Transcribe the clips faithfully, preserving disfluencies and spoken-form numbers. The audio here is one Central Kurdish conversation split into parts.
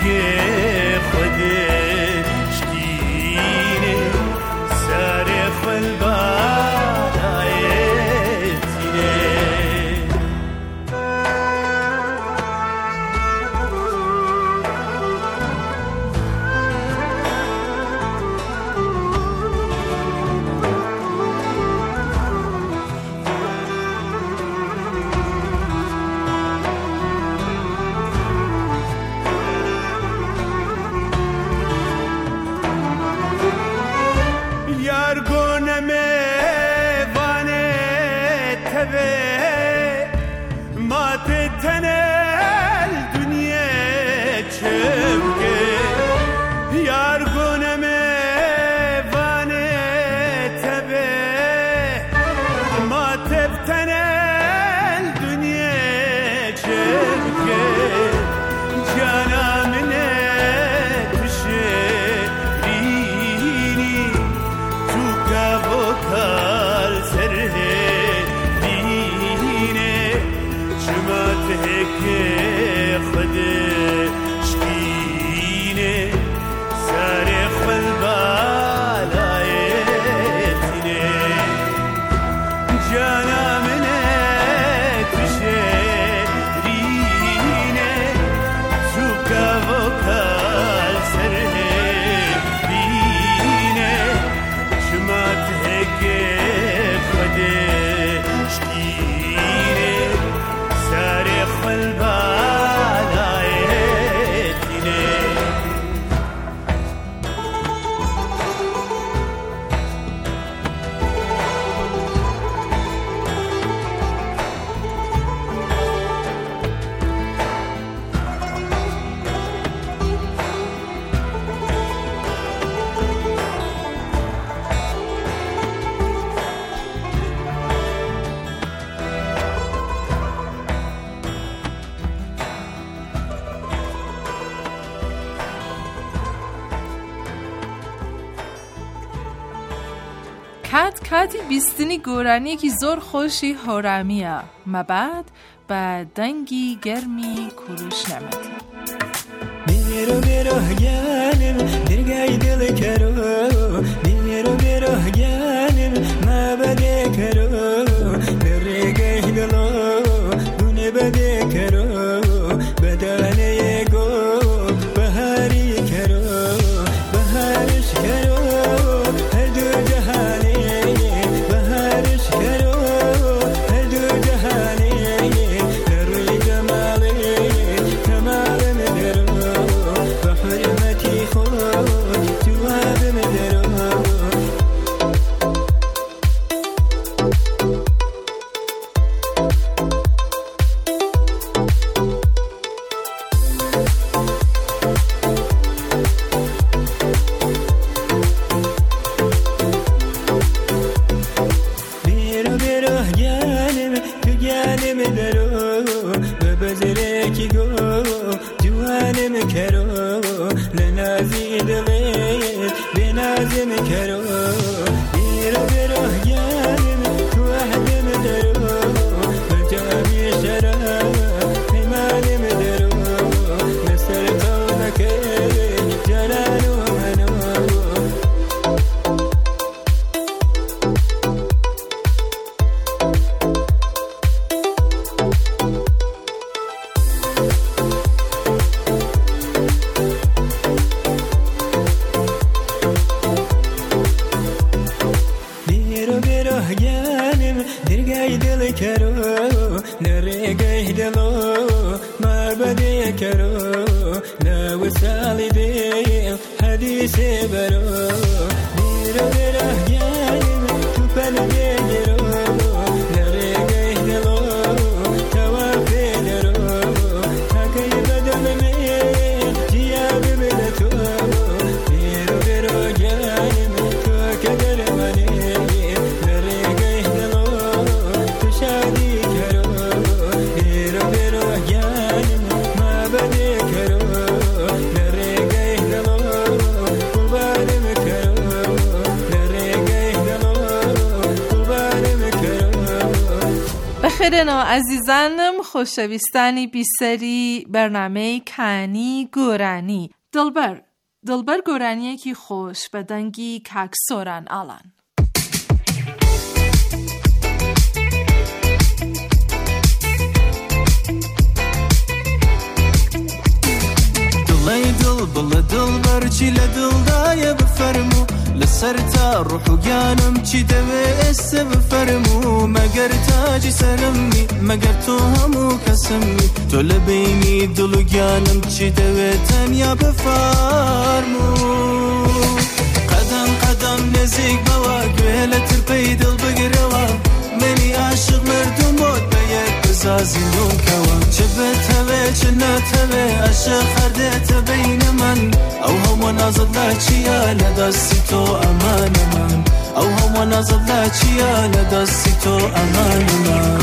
کات کاتی بیستنی گورانی کی زور خوشی هرمیه مبعد با دنگی گرمی کروش نمتی بیرو بیرو گانم درگای دل کرو بیرو بیرو گانم مبده کرو درگای دلو دونه بده کرو بدانه گو بهاری کرو بهارش کرو هر دو جهانی بهارش کرو هر دو جهانی دروی جمالی کمال مدرو بحرمتی خود جواب مدرو Karo خیرن و عزیزانم خوشویستانی بیسری برنامه کانی گورانی دلبر دلبر گورانیه کی خوش به دنگی کاک سوران آلان دلی دل بل دلبر چی لدل دای بفرمو لسرتا روح و جانم چی دوی است بفرمو مگر تاج سرمی مگر تو همو کسمی تو لبینی دل و جانم چی دوی تنیا بفرمو قدم قدم نزیک بوا گوهل ترپی دل بگروا منی عاشق مردم بود باید بزازی دون کوا چه بتوه چه نتوه عاشق خرده تبین من او هم نازد لچیا لدستی تو امان من او هم نازد لچیا لدستی تو امان من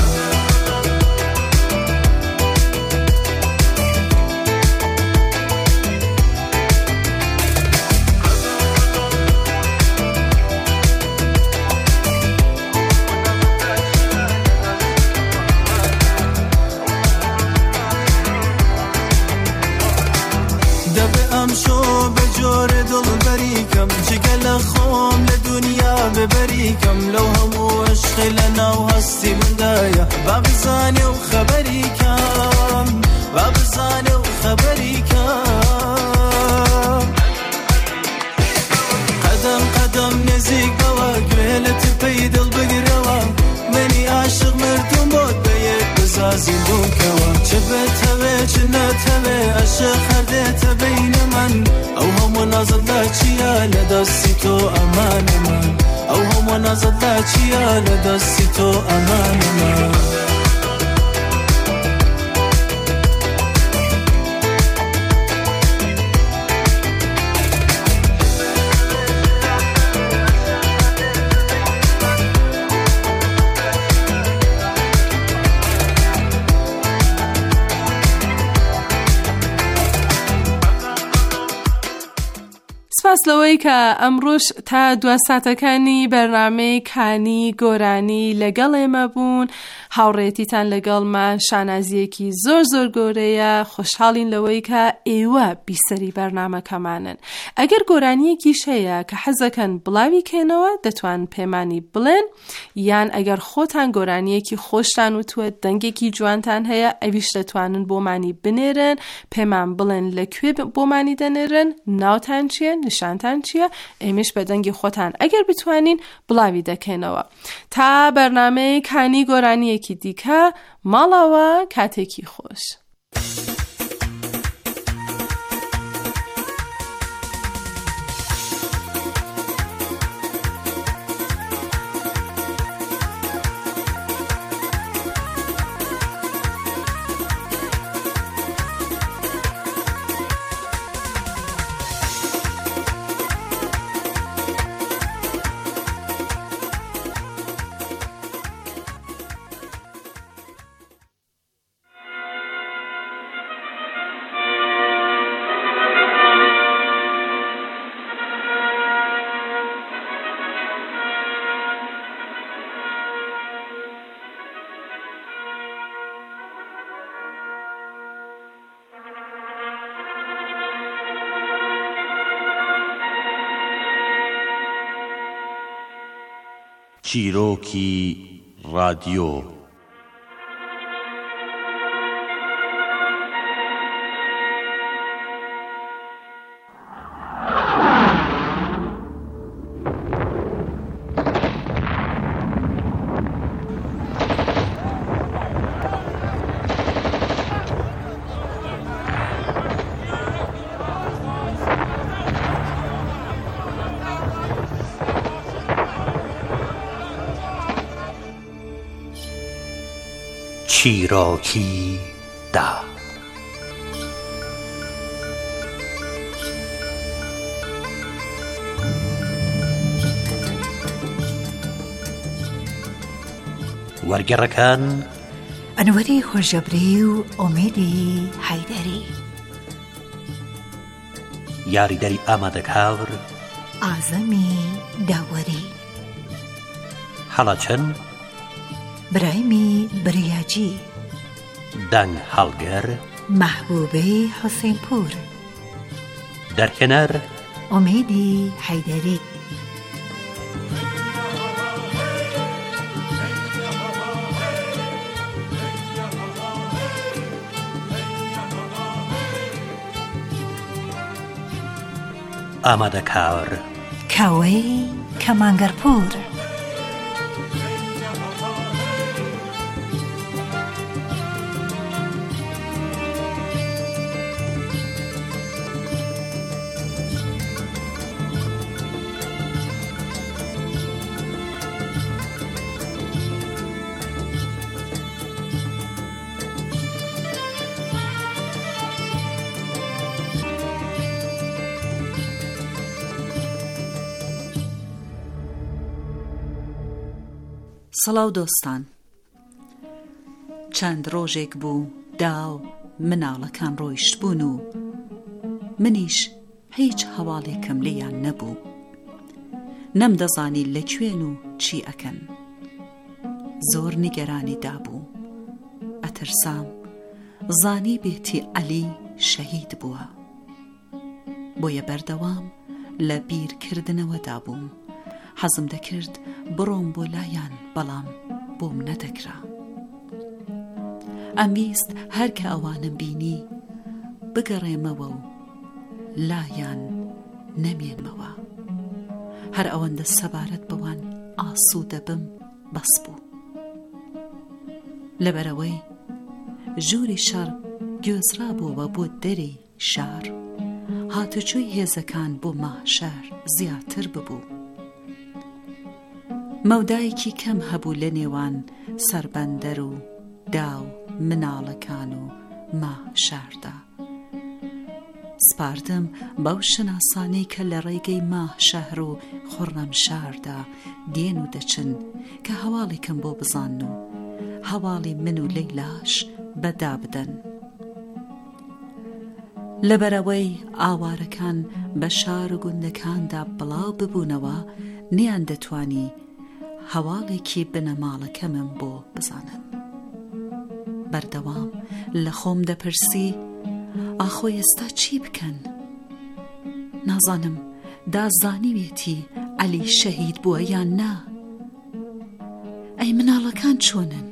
شو بجور دل بریکم جگل خوام لدنیا ببریکم لو همو عشق لنا و هستی من دایا بابزانی و خبری کم بابزانی و خبری کم قدم قدم نزیک بوا گوهلت پی دل بگروا منی عاشق مردم بود باید بزازی دون کوا چه بتوه چه نتوه عاشق خرده تبین من او همو نازد لچیا لدستی تو امان من او همو نازد لچیا لدستی تو امان من سپاسلەوەی کە ئەمڕۆژ تا دو ساتەکانی بەرنامەی کانی گۆرانی لەگەڵ ئێمە بوون هاوڕێتیتان لەگەڵمان شانازیەکی زۆر زۆر گۆرەیە خۆشحاڵین لەوەی کە ئێوە بیسەری بەرنامەکەمانن ئەگەر گۆرانیەکیش هەیە کە حەزەکەن بڵاوی کەنەوە دەتوان پێمانی بڵێن یان ئەگەر خۆتان گۆرانیەکی خۆشتان وتووە دەنگێکی جوانتان هەیە ئەویش دەتوانن بۆمانی بنێرن پێمان بڵێن لەکوێ بۆمانی دەنێرن ناوتان چییە نیشانتان چییە ئێمەش بە دەنگی خۆتان ئەگەر بتوانین بڵاوی دەکەینەوە تا بەرنامەی کانی گۆرانیەکی دیکە ماڵەوە کاتێکی خۆش چیرۆکی رادیۆ چیرۆکی دا وەرگێڕەکان ئەنوەری خۆشەبری و ئۆمێدی حەیدەری یاریدەری ئامادەکاور ئازەمی داوەری هەڵەچەن برايمي برياجي، دنگ هەڵگر، محبوبه حسين پور، دەرکەنەر، أميدي حيدري. ئامادەکار، كاوي كمانگر پور. سەڵاو دۆستان، چەند ڕۆژێک بوو داو مناڵەکان ڕۆیشت بوون و منیش هیچ هەواڵێکم لێیان نەبوو. نەمدەزانی لەکوێن و چی ئەکەن. زۆر نیگەرانی دابوو. ئەترسام زانی بێتی عەلی شەهید بووە. بۆیە بەردەوام لە بیرکردنەوەدا بووم. حەزم دەکرد بڕۆم بۆ لایان، بەڵام بۆم نەدەکرا. ئەمویست هەر کە ئەوانم بینی بگەڕێمەوە و لایان نەمێنمەوە. هەر ئەوەندە سەبارەت بەوان ئاسوودە بم بەس بوو. لەبەرەوەی ژووری شەڕ گوێزرابووەوە بۆ دەرێی شار، هاتوچۆی هێزەکان بۆ ماهشار زیاتر ببوو. مەودایەکی کەم هەبوو لە نێوان سەربەندەر و داو مناڵەکان و ماهشاردا. سپاردم بەو شناسانەی کە لە ڕێگەی ماهشەهر و خورڕەمشاردا دێن و دەچن کە هەواڵێکم بۆ بزان و هەواڵی من و لەیلاش بەدا بدەن. لەبەرەوەی ئاوارەکان بە شار و گوندەکاندا بڵاو ببوونەوە، نیان دەتوانی هەواڵێکی بنەماڵەکەمم بۆ بزانن. بەردەوام لە خۆم دەپرسی ئاخۆ ئێستا چی بکەن؟ نازانم دازانیوێتی عەلی شەهید بووە یان نا. ئەی مناڵەکان چۆنن؟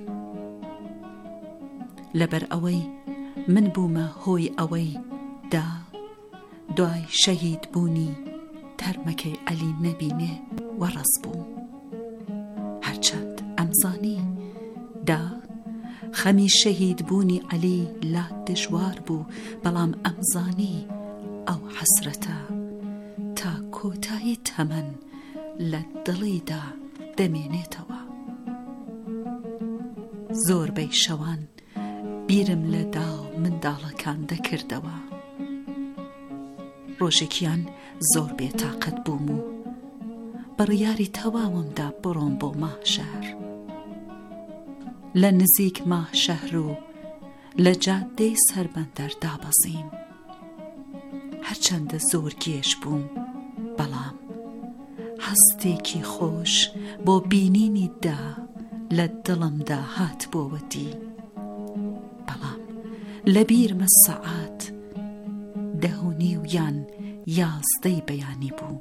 لەبەر ئەوەی من بوومە هۆی ئەوەی دا دوای شەهید بوونی تەرمەکەی عەلی نەبینێ وەڕەس بووم. هەرچەند ئەمزانی دا خەمی شەهید بوونی عەلی لات دژوار بوو، بەڵام ئەمزانی ئەو حەسرەتە تا کۆتایی تەمەن لە دڵیدا دەمێنێتەوە. زۆربەی شەوان بیرم لە داو منداڵەکان دەکردەوە. ڕۆژێکیان زۆر بێتاقەت بووم و بڕیاری تەواومدا بڕۆم بۆ ماهشەهر. لە نزیک ماهشەهر و لە جادەی سەربەندەر دابەزیم. هەرچەندە زۆر گێژ بووم، بەڵام هەستێکی خۆش بۆ بینینی دا لە دڵمدا هات بۆوەتی. بەڵام لە بیرمە سەعات دەهونی و یان یازدەی بەیانی بوو.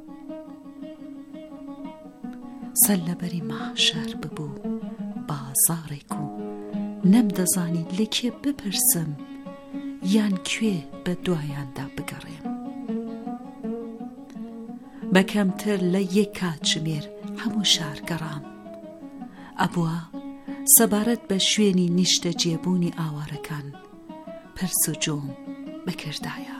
سەللەبەری ماهشەهر ببوو بازاڕێک و نەمدەزانی لەکێ بپرسم یان کوێ بە دوایاندا بگەڕێم. بەکەمتر لە یەک کاتژمێر هەموو شار گەڕام. ئەبووە سەبارەت بە شوێنی نیشتە جێبوونی ئاوارەکان پرس و جۆم بکردایە.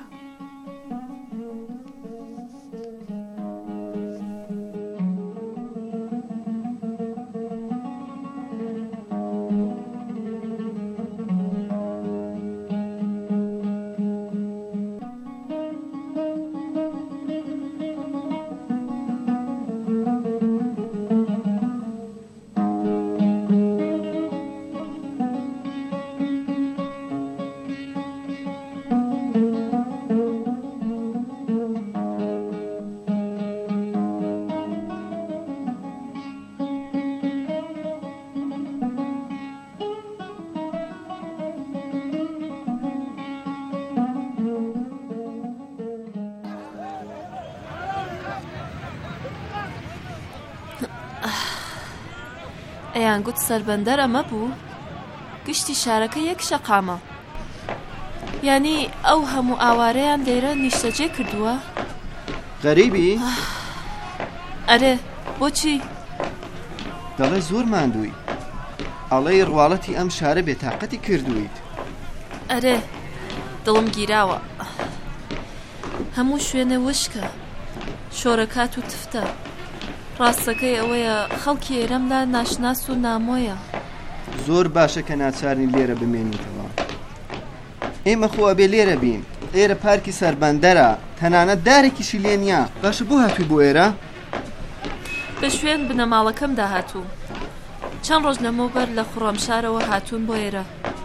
ئەیان گوت سەربەندەر ئەمە بوو گشتی شارەکە یەک شەقامە یعنی ئەو هەموو ئاوارەیان لێرە نیشتەجێ کردووە غەریبی؟ ئەرێ بۆچی؟ دەڵێ زۆر ماندووی ئەڵێی ڕواڵەتی ئەم شارە بێتاقەتی کردوویت ئەرێ دڵم گیراوە هەموو شوێنە وشکە شۆرەکات و تفتە ڕاستەکەی ئەوەیە خەڵکی ئێرەمدا ناشناس و نامۆیە زۆر باشە کە ناچارنی لێرە بمێنیتەوە ئێمە خۆ ئەبێ لێرە بین ئێرە پارکی سەربەندەرە تەنانەت دارێکیشی لێ نییە باشە بۆ هاتووی بۆ ئێرە؟ بە شوێن بنەماڵەکەمدا هاتووم چەند ڕۆژ لەمەوبەر لە خوڕەمشارەوە هاتوون بۆ ئێرە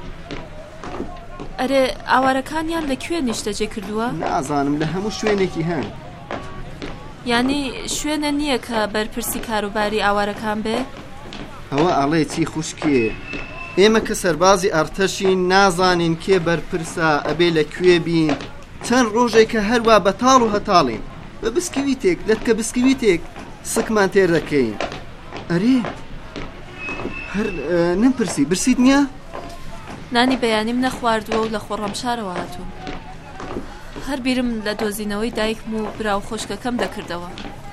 ئەرێ ئاوارەکانیان لەکوێ نیشتەجێ کردووە؟ نازانم لە هەموو شوێنێکی هەن یعنی شوێنە نییە کە بەرپرسی کاروباری ئاوارەکان بێ؟ ئەوە ئەڵێ چی خوشکێ ئێمە کە سەربازی ئەرتەشین نازانین کێ بەرپرسە ئەبێ لەکوێ بین چەند ڕۆژێکە هەروە بەتاڵ و هەتاڵین بە بسکویتێک لەتکە بسکویتێک سکمان تێر دەکەین ئەرێ هەر نمپرسی برسیت نییە؟ نانی بەیانیم نەخواردووە و لە خۆڕەمشارەوە هاتووم هەر بیرم لە دۆزینەوەی دایکم و براو خۆشکەکەم دەکردەوە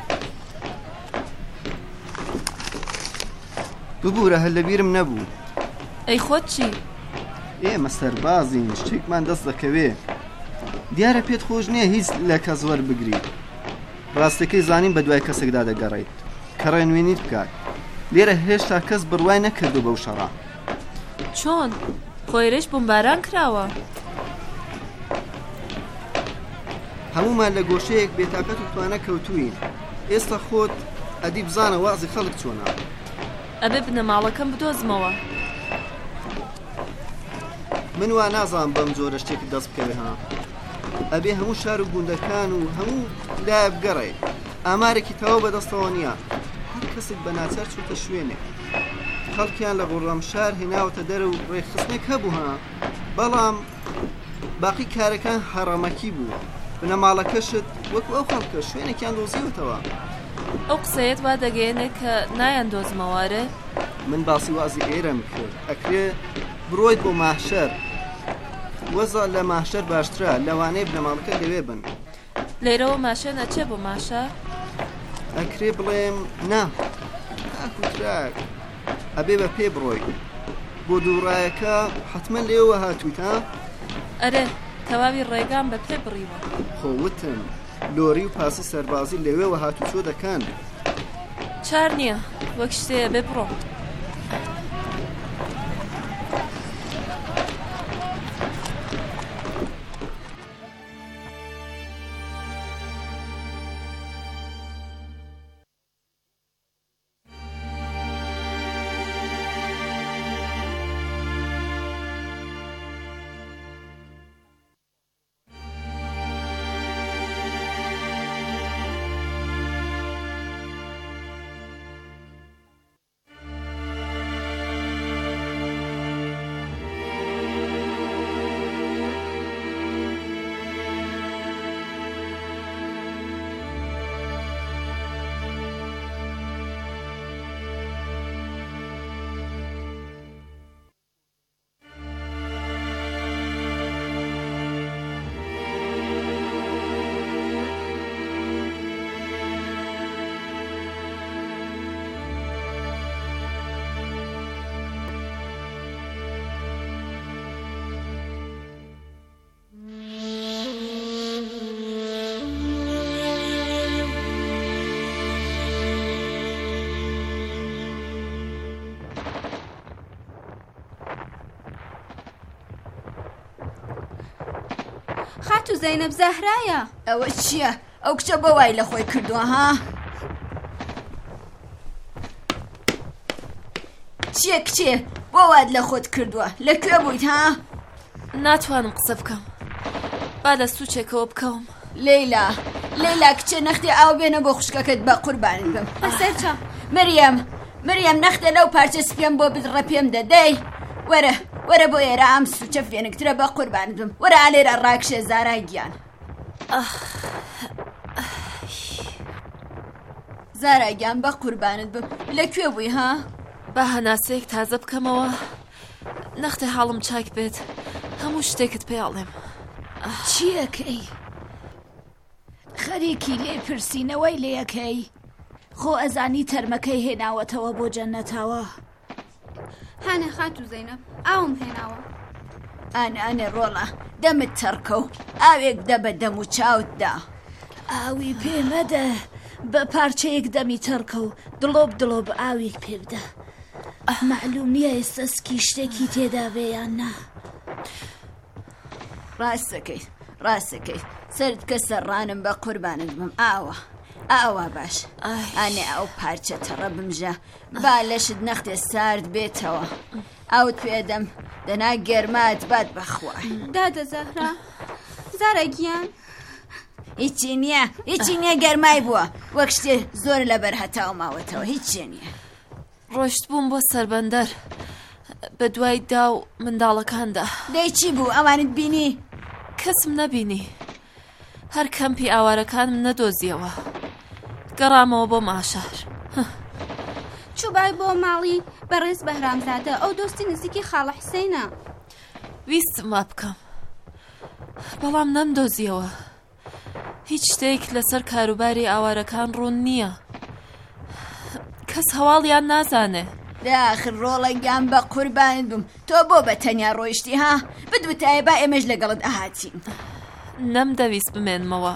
ببوورە هەر لە بیرم نەبوو ئەی خۆت چی؟ ئێمە سەربازین شتێکمان دەست دەکەوێ دیارە پێت خۆش نییە هیچ لە کەس وەربگریت ڕاستەکەی زانین بە دوای کەسێکدا دەگەڕێیت کە ڕێنوێنیت بکات لێرە هێشتا کەس بڕوای نەکردو بەو شەڕە چۆن؟ خۆیرش بمباران کراوە هەمومان لە گۆشەیەک بێتاقەت و توانە کەوتوین ئێستا خۆت ئەدی بزانە وازی خەڵک چۆنە ئەبێ بنەماڵەکەم بدۆزمەوە من وا نازانم بەم جۆرە شتێکی دەست بکەوێ ها ئەبێ هەموو شار و گوندەکان و هەموو لای بگەڕێ ئامارێکی تەواو بەدەستەوە نییە هەر کەسێک بە ناچار چوتە شوێنێک خەڵکیان لە خۆڕەمشار هێناوەتە دەرە و ڕێخستنێک هەبوو ها بەڵام باقی کارەکان حەڕەمەکی بوو بنەماڵەکەشت وەکو ئەو خەڵکە شوێنێکیان دۆزیوەتەوە ئەو قسەیەت وا دەگەێنێ کە نایان دۆزمەوارە من باسی وازی ئێرەم کرد ئەکرێ بڕۆیت بۆ ماحشەر وەزە لە ماحشەر باشترە لەوانەیە بنەماڵەکە لەوێ بن لێرەوە ماشە نەچێ بۆ ماشە ئەکرێ بڵێم نا ئاکوتراک ئەبێ بە پێ بڕۆی بۆ دووڕایەکە حتمما لێوە هاتوویت ها؟ ئەرێ تەواوی ڕێگان بە پێ بڕیوە خۆوتم لۆری و پاسی سەربازی لەوێوە هاتوو چۆ دەکەن چار نییە وەک شتەیە بێ بڕۆ خاتو زەینەب زەهرایە ئەوە چییە؟ ئەو کچە بۆ وای لە خۆی کردووە ها؟ چییە کچێ؟ بۆ واد لە خۆت کردووە لەکوێ بوویت ها؟ ناتوانم قسە بکەم با دەستوچێکەوە بکەوم لەیلا لەیلا کچێ نەختێ ئاو بێنە بۆ خوشکەکەت بە قوربانت بم بەسەر چا؟ مەریەم مەریەم نەختێ لەو پارچە سپێم بۆ بدڕە پێم دەدەی وەرە وەرە بۆ ئێرە ئەم سوچە فێنکترە بە قوربانت بم وەرە ئالێرە ڕاکشێ زارای گیان زارای گیان بە قوربانت بم لەکوێ بووی ها؟ با هەناسەیەک تازە بکەمەوە نەختێ حاڵم چاک بێت هەموو شتێکت پێڵێم. چیەکەی؟ خەریکی لێ پرسینەوەی لێەکەی؟ خۆ ئەزانی تەرمەکەی هێناوەتەوە بۆ جەننەتەوە. هانە خات و زەینەب ئاوم هێناوە. ئەنە ئەنێ ڕۆڵە دەمت تەڕکە و ئاوێک دە بە دەم و چاوتدا. ئاوی پێمەدە بە پارچەیەک دەمی تەڕکە و دڵۆب دڵۆب ئاوێک پێ بدە. معلوم نییە ئێستەسکی شتێکی تێدا بێیان نا. ڕاستەکەی ڕاستەکەی سرد کە سەرڕانم بە قوربانت بم. ئاوە ئاوا باش ئەنێ ئەو پارچە تەڕە بمژە با لەشت نەختێ سارد بێتەوە. ئەوت پێدەم دەنا گەرمات بات بەخوای. دادە زەهرا زارە گیان هیچی نییە هیچی نییە گەرمای بووە وەک شتێ زۆر لەبەر هەتاو ماوەتەوە هیچی نییە. ڕۆشت بووم بۆ سەربەندەر بە دوای دا و منداڵەکاندا. دەی چی بوو ئەوانت بینی؟ کەسم نەبینی هەر کەمپی ئاوارەکانم نەدۆزیەوە گەڕامەوە بۆ ماشار. چوبای بۆ ماڵی بەڕێز بەهرامزادە ئەو دۆستی نزیکی خاڵە حسێنە. ویستم وا بکەم بەڵام نەمدۆزیەوە. هیچ شتێک لەسەر کاروباری ئاوارەکان ڕوون نییە. کەس هەواڵیان نازانێ. داخر ڕۆڵەنگیان بە قوربانت بووم تۆ بۆ بە تەنیا ڕۆیشتی ها بدوتایە با ئێمەش لەگەڵت ئاهاتین. نەمدەویست بمێنمەوە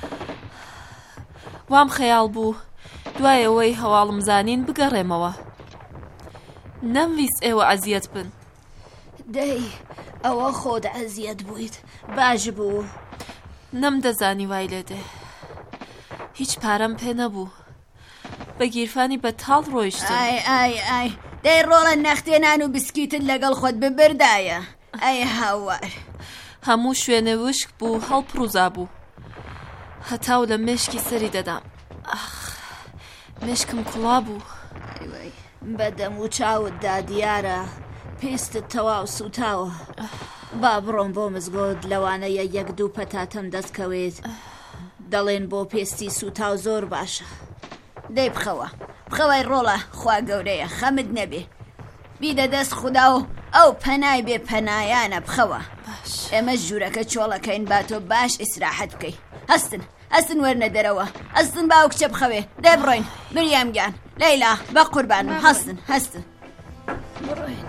وام خەیاڵ بوو دوایەوەی هەواڵم زانین بگەڕێمەوە. نەمویست ئێوە ئەزیەت بن. دەی ئەوە خۆت ئەزیەت بوویت باش بوو. نەمدەزانی وای لێدێ هیچ پارەم پێ نەبوو بە گیرفانی بەتاڵ ڕۆیشتم. ئای ئای ئای دەی ڕۆڵە نەختێنان و بسکیتت لەگەڵ خۆت ببردایە. ئەی هاوار هەموو شوێنە وشک بوو هەڵپڕوزا بوو هەتاو لە مێشکی سەری دەدام. ئەخ مێشکم کوڵا بوو. بەدەم و چاوتدا دیارە پێستت تەواو سوتاوە. با بڕۆم بۆ مزگۆت لەوانەیە یەک دوو پەتاتەم دەستکەوێت دەڵێن بۆ پێستی سوتاو زۆر باشە. دەی بخەوە بخەوەی ڕۆڵە خوا گەورەیە خەمت نەبێ بیدە دەست خودا و ئەو پەنای بێ پەنایانە بخەوە. ئێمە ژوورەکە چۆڵەکەین با تۆ باش ئیسراحەت بکەی. هەستن هەستن وەرنە دەرەوە هەستن باو کچە بخەوێ دەی بڕۆین. مریەم گیان لەیلا بە قوربانم هەستن هەستن بڕۆین.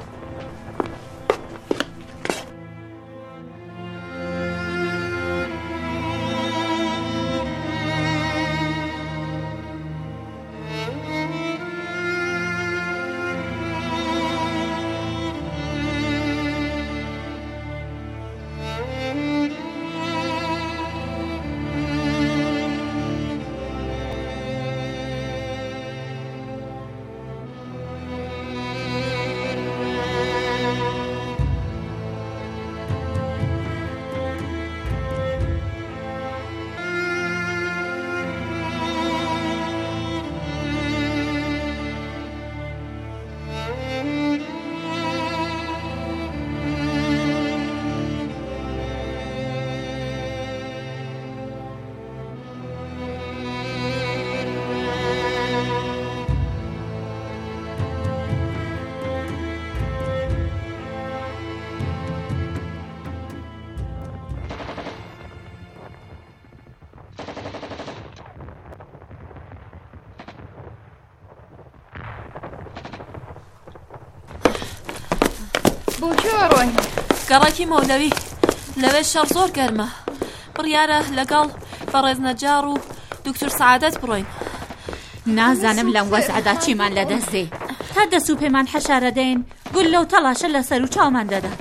بۆ کوێوە ڕۆین؟ گەڕێکی مەولەوی لەوێ شەڕ زۆر گەرمە بڕیارە لەگەڵ بەڕێز نەجار و دکتۆر سەعادەت بڕۆین. نازانم لەم وەزعەدا چیمان لەدەست دێ تا دەست و پێمان حەشارە دەین گول لەو تەڵاشە لەسەر و چاومان دەدات.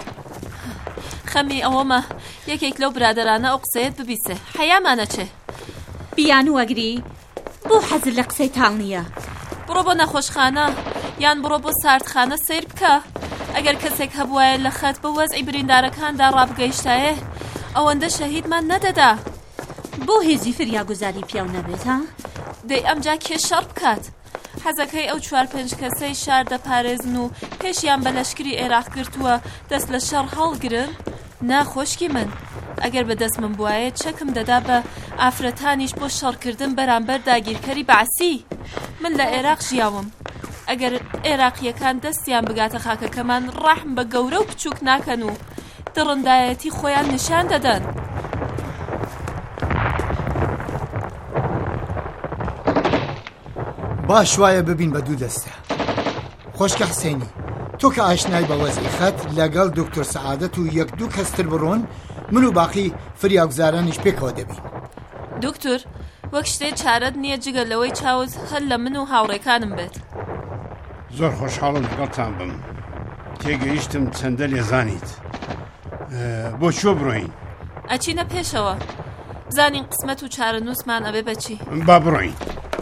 خەمی ئەوەمە یەکێک لەو برادەرانە ئەو قسەیەت ببیسێ حەیامانە چێ بیان وەگری بۆ حەزر لە قسەی تاڵ نییە. بڕۆ بۆ نەخۆشخانە یان بڕۆ بۆ ساردخانە سیر بکە. ئەگەر کەسێک هەبوایە لە خەت بە وەزعی بریندارەکاندا ڕابگەیشتایە ئەوەندە شەهیدمان نەدەدا. بۆ هێزی فریاگوزاری پیاو نەبێت ها؟ دەی ئەمجا کێ شەڕ بکات؟ حەزەکەی ئەو چوار پێنج کەسەی شار دەپارێزن و پێشیان بە لەشکری عێراق گرتووە دەست لە شەڕ هەڵگرن؟ ناخۆشکی من ئەگەر بەدەست من بوایە چەکم دەدا بە ئافرەتانیش بۆ شەڕکردن بەرامبەر داگیرکەری بەعسی. من لە عێراق ژیاوم ئەگەر عێراقیەکان دەستیان بگاتە خاکەکەمان ڕەحم بە گەورە و بچووک ناکەن و دڕندایەتی خۆیان نیشان دەدەن. باش وایە ببین بە دوو دەستە. خۆشکە حسێنی، تۆ کە ئاشنای بە وەزیفەت لەگەڵ دکتۆر سەعادەت و یەک دوو کەستر بڕۆن، من و باقی فریاگوزارانیش پێکەوە دەبین. دکتۆر، وەک شتێ چارەت نییە جگە لەوەی چاوت هەر لە من و هاوڕێکانم بێت. زۆر خۆشحاڵم لەگەڵتان بم. تێگەیشتم چەندە لێزانیت. بۆ چۆ بڕۆین؟ ئەچینە پێشەوە. بزانین قسمەت و چارە نووسمان ئەبێ بەچی. با بڕۆین.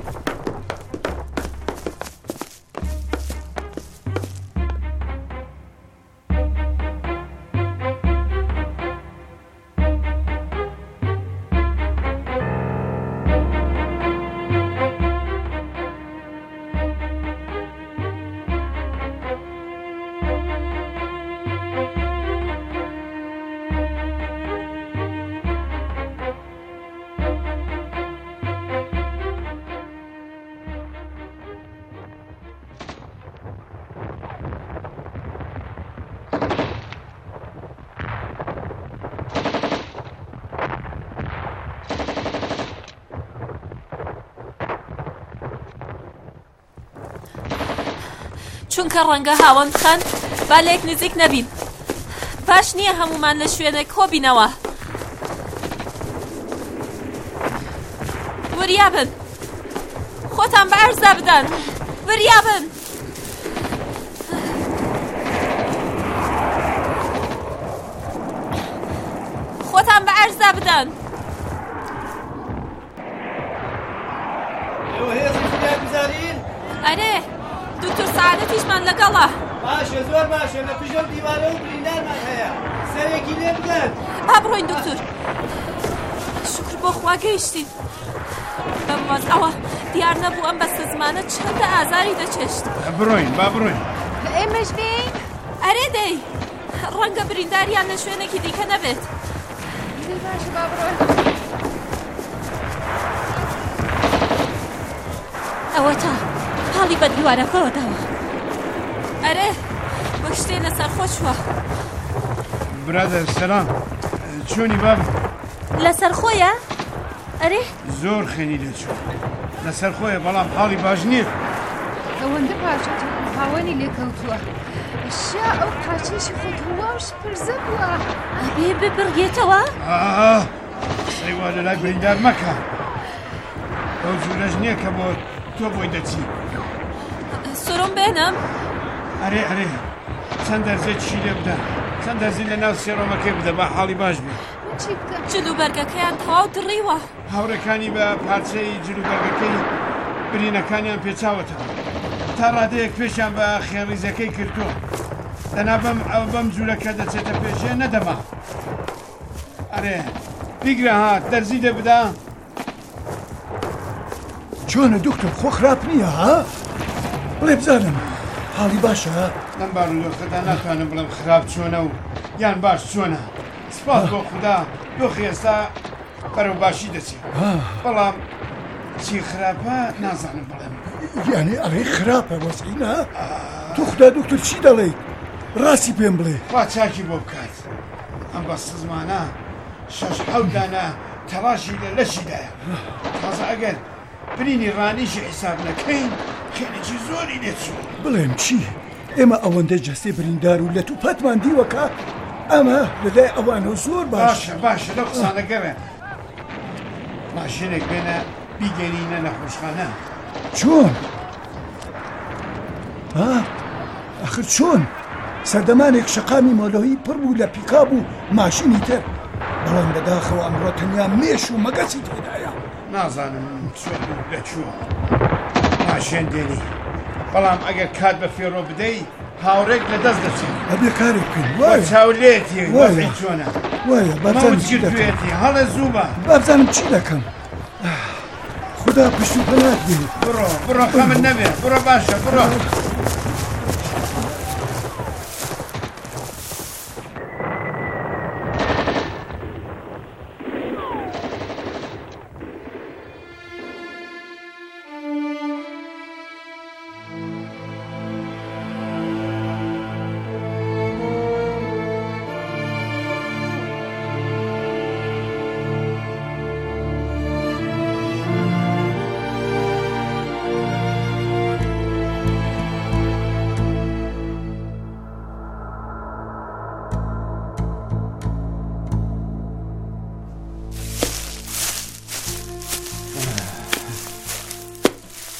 چونکە ڕەنگە هاوەند خان با لێک نزیک نەبین. باش نییە هەمومان لە شوێنێک کۆبینەوە. وریابن، خۆتان بە ئەرزا بدەن. وریابن. خۆتان بە ئەرزا بدەن. ئێوە هێزم فریاگوزارین؟ ئەرێ، دکتۆر سەعادەتیشمان لەگەڵە. باشە، زۆر باشە. لە پشت دیوارە و بریندارمان هەیە. سەرێکی لێ بدەن. با بڕۆین دکتۆر. شکر بۆ خوا گەیشتین. بەمواز ئەوە دیار نەبوو ئەم بەستە زمانە چەندە ئازاری دەچێشت. بڕۆین، با بڕۆین. ئێمەش بین؟ ئەرێ دەی، ڕەنگە برینداریان لە شوێنێکی دیکە نەبێت. باشە، با بڕۆین. ئەوە تا حاڵی بە دیوارەکەەوە داوە. ئەرێ، وەک شتێ لەسەر خۆشوە. برادر سەلام، چۆنی باب؟ لەسەر خۆیە؟ ئەرێ زۆر خێنی لێچوو. لەسەر خۆیە، بەڵام حاڵی باش نییە. ئەوەندە پاشە هاوەنی لێکەوتووە. شا ئەو قاچێشی خۆت هەواش پرزە بووە. ئەبێ ببڕگێتەوە؟ ئا سەیوا لە لای بریندار مەکە. ئەو جوورەش نییە کە بۆ تۆ بۆی دەچی. سۆرۆم بێنم؟ ئەرێ ئەرێ، چەند دەرزێ چی لێ بدە، چەند دەرزی لە ناو سێڕۆمەکەی بدە با حاڵی باش بێ. جلوبەرگەکەیان تەواو دڕیوە. هاوڕێکانی بە پارچەی جلوبەرگەکەی برینەکانیان پێچاوەتەوە. تا ڕادەیەک پێشیان بە خێڕیزەکەی کردووە. دەنابەم ئەو بەم جوولەکە دەچێتە پێشێ نەدەما. ئەرێ بیگرە هات، دەرزی دە بدە. چۆنە دکتۆر، خۆ خراپ نییە ها؟ بڵێ بزانم حاڵی باشە؟ لەم باڕۆخەدا ناتوانم بڵێم خراپ چۆنە و یان باش چۆنە. سپاس بۆ خوددا، دۆخی ئێستا بەرەو باشی دەچێت. بەڵام چی خراپە نازانم بڵێم. یعنی ئەڵێ خراپە وەسعینە؟ تو خوددا دکتۆر چی دەڵێیت؟ ڕاستی پێم بڵێ. خوا چاکی بۆ بکات. ئەم بەستە زمانە شەش حەوت دانە تەڵاشی لە لەشیدایە. تازە ئەگەر برینی ڕانیشی حیساب نەکەین خێنێکی زۆری لێچوو. بڵێم چی؟ ئێمە ئەوەندە جەستێ بریندار و لە توپەتمان دیوەکە؟ ئەمە لەلای ئەوانە زۆر باشە. باشە لەو قسانەگەڕێ. ماشینێک بێنە بیگەرینە نەخۆشخانە. چۆن؟ ها؟ ئەخر چۆن؟ سەردەمانێک شەقامی مۆلۆیی پڕ بوو لە پیکاب و ماشینی تر. بەڵام بەداخەوە ئەمڕۆ تەنیا مێش و مەگەسی تێدایە. نازانم چۆن لەکووە ماشێن دێنی. بەڵام ئەگەر کات بە فێڕۆ بدەی هاوڕێک لە دەست دەچێت. ئەبێ کارێک بکەین. وایە چاولێتی وەزی چۆنە. وایە بابزانم چی دەکەم. هەڵە زوو بە. بابزانم چی دەکەم. خوددا پشت و پەنات بێ. بڕۆ بڕۆ خەمت نەبێ. بڕۆ باشە بڕۆ.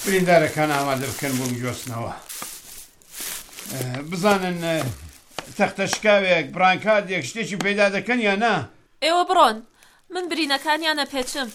بریندارەکان ئامادە بکەن بۆ گوێستنەوە. بزانن تەختە شکاوێک برانکاردێک شتێکی پەیدا دەکەن یا نا؟ ئێوە بڕۆن، من برینەکانیانە پێچم.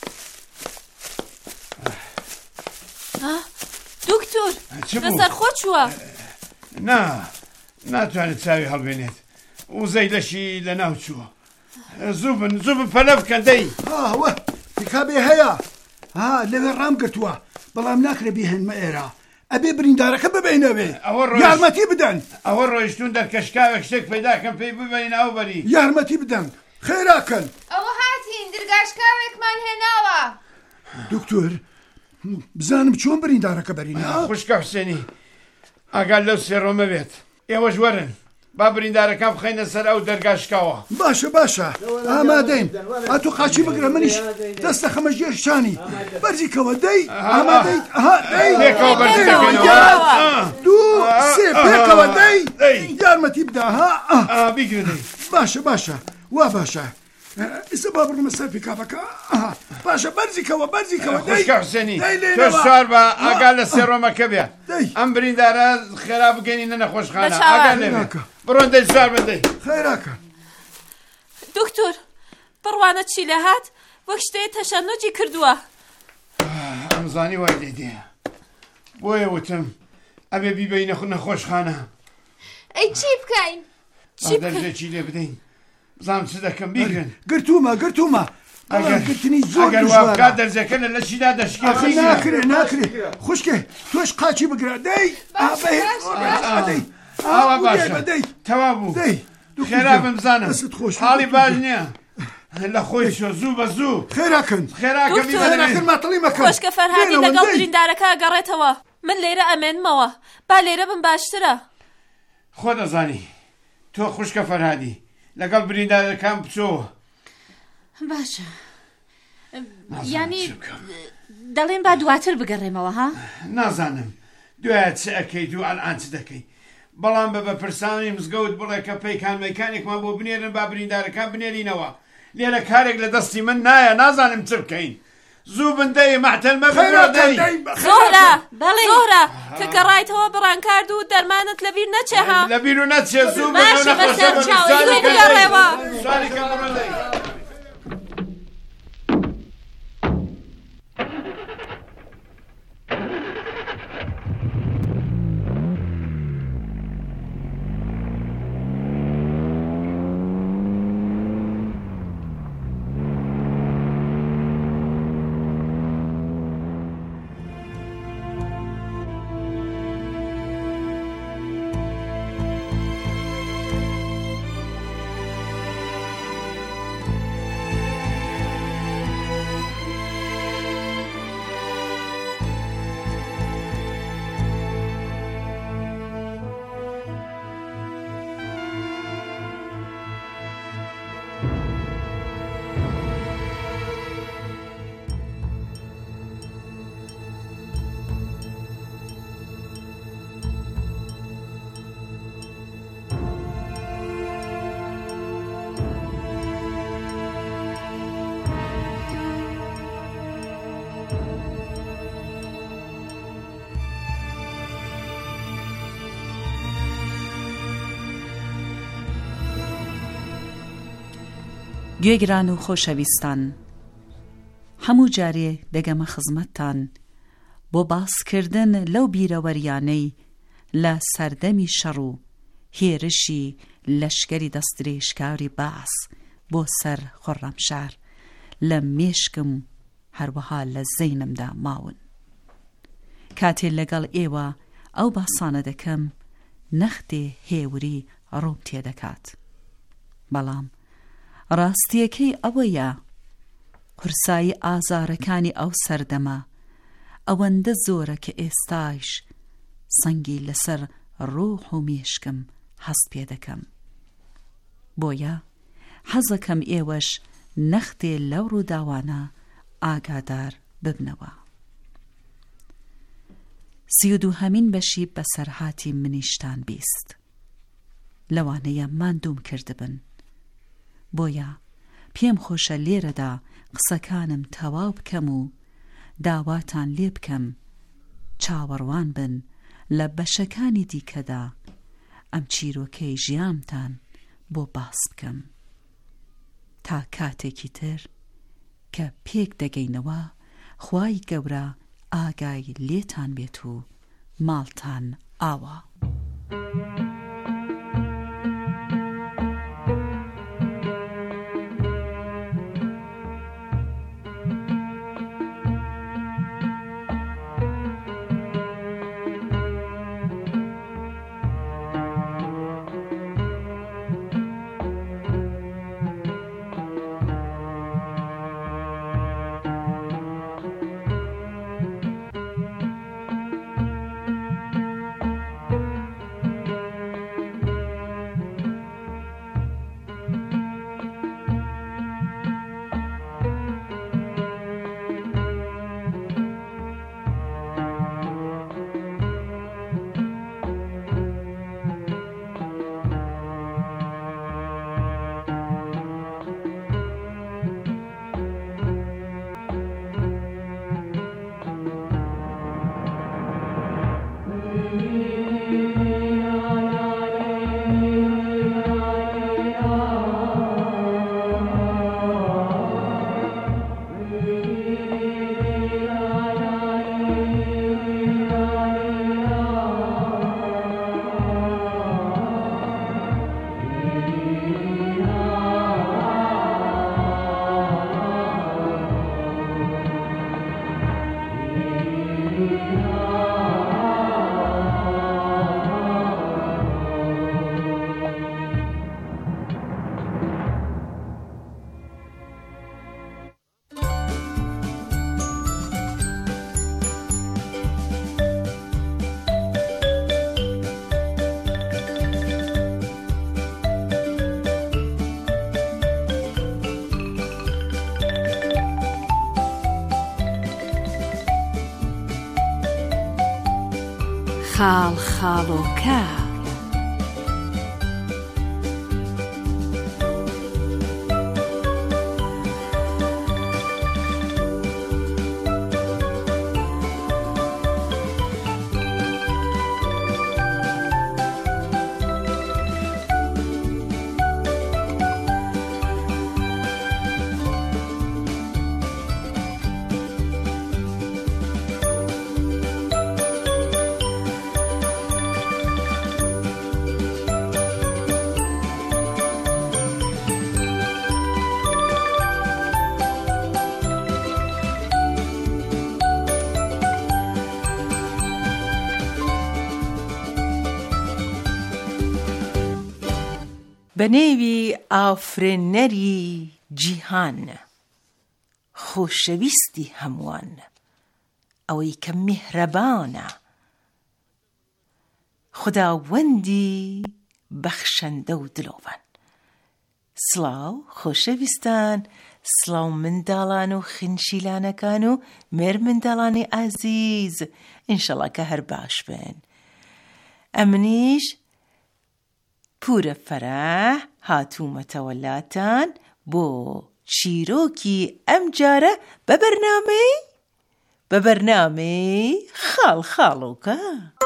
دکتۆر لەسەر خۆ چووە؟ نا ناتوانێت چاوی هەڵبێنێت، وزەی لەشی لە ناو چووە. زوو بن زوو بن پەلە بکەن دەی. هاوە تکابێ هەیە ها لەوێ ڕام گرتووە، بەڵام ناکرێ بیهێنمە ئێرە، ئەبێ بریندارەکە ببینەوێ، یارمەتی بدەن. ئەوە ڕۆیشتون دەرکەشکاوێک شتێک پەیداکەم پێی ببین ئەوبەری، یارمەتی بدەن، خێراکەن. ئەوە هاتین درگاشکاوێکمان هێناوە. دکتۆر بزانم چۆن بریندارەکە بەرینە؟ خوشکە حوسێنی ئاگال لەو سێڕۆمە بێت، ئێوەش وەرن با بریندارەکان بخەینە سەر ئەو دەرگاشکاوە. باشە باشە ئامادەین، ئاتۆ قاچی بگرە، منیش دەستە خەمە ژێرشانی بەرزیکەوە. دەی ئامادەیت؟ پێکەوە بەرزی دەکەینەوە. دوو سێ پێکەوە. دەی یارمەتی بدا. ها بیگرە. باشە باشە وا باشە. ئێستا با بڕمە سەر پیکاپەکە. باشە بەرزیکەوە بەرزیکەوە. خوشکە حوسێنی تۆ سوار بە ئاگال لە سێڕۆمەکە بێ، ئەم بریندارە خێرا بگەینە نەخۆشخانە. ئاگال لێ بڕۆن دەی سوار بن دەی. خێراکە. دکتۆر بڕوانە چی لە هات؟ وەک شتەیە تەشەنۆجی کردووە. ئەمزانی وای لێ دێ، بۆیە وتم ئەبێ بیبەینە نەخۆشخانە. ئەی چی بکەین؟ چی بکەین؟ چی لێ بدەین؟ بزانم چ دەکەم. بیگرن. گرتومە گرتومە. گرتنی زۆر دژوارە. دەرزەکە لە لەشیدا دەشکێت. ناکرێ ناکرێ. خوشکێ تۆش قاچی بگرە. دەی ئاوا باشە تەوا بوو. خێرا بم بزانم حاڵی باش نییە، لە خۆی شۆ زوو بە زوو. خێراکەن خێراکەن ماتەڵی مەکەن. خۆشکە فەرهادی لەگەڵ بریندارەکە گەڕێتەوە، من لێرە ئەمێنمەوە، با لێرە بم باشترە. خۆ دەزانی تۆ خوشکە فەرهادی لەگەڵ بریندارەکان بچۆوە. باشە یانی دەڵێن با دواتر بگەڕێمەوە. ها نازانم دوایە چ ئەەکەیت و ئەلئان چ دەکەیت، بەڵام بە بە پرسانی مزگەوت بڵێ کە پەیکان مەیکانێکمان بۆ بنێرن با بریندارەکان بنێرینەوە. لێرە کارێک لە دەستی من نایە، نازانم چ بکەین. زوو بندەی مەحتەلمە بگەڕدەی. زۆرە بەڵێ زۆرە کە گەڕایتەوە بڕانکارد و دەرمانت لەبیر نەچێ. ها لەبیر و نەچێ. زوو باشە بەسەر چاوی بگەڕێەوە. گوێگران و خۆشەویستان، هەموو جارێ دەگەمە خزمەتتان بۆ باسکردن لەو بیرەوەریانەی لە سەردەمی شەڕ و هێرشی لەشکەری دەستدرێژکاری باس بۆ سەر خۆڕەمشار لە مێشکم هەروەها لە زەینمدا ماون. کاتێ لەگەڵ ئێوە ئەو باسانە دەکەم نەختێ هێوری ڕووم تێدەکات، بەڵام ڕاستیەکەی ئەوەیە قورسایی ئازارەکانی ئەو سەردەمە ئەوەندە زۆرە کە ئێستاش سەنگی لەسەر ڕۆح و مێشکم هەست پێ دەکەم. بۆیە حەزەکەم ئێوەش نەختێ لەو ڕووداوانە ئاگادار ببنەوە. سی و دووهەمین بەشی بەسەرهاتی منیشتان بیست لەوانەیە ماندووم کردبن، بۆیە پێم خۆشە لێرەدا قسەکانم تەواو بکەم و داواتان لێ بکەم چاوەڕوان بن لە بەشەکانی دیکەدا ئەم چیرۆکەی ژیانتان بۆ باس بکەم تا کاتێکی تر کە پێک دەگەینەوە خوای گەورە ئاگای لێتان بێت و ماڵتان ئاوە. خاڵ خاڵۆکە بەنێوی ئافرێنەری جیهان خۆشەویستی هەمووان ئەوەی کە میهرەبانە خوداوەندی بەخشەندە و دلۆڤان. سڵاو خۆشەویستان، سڵاو منداڵان و خنشیلانەکان و مێر منداڵانی ئازیز، ئینشەڵا کە هەر باش بن. ئەمنیش پورە فەرەح هاتوومەتەوەلاتان بۆ چیرۆکی ئەم جارە بە بەرنامەی بە بەرنامەی خاڵ خاڵۆکە.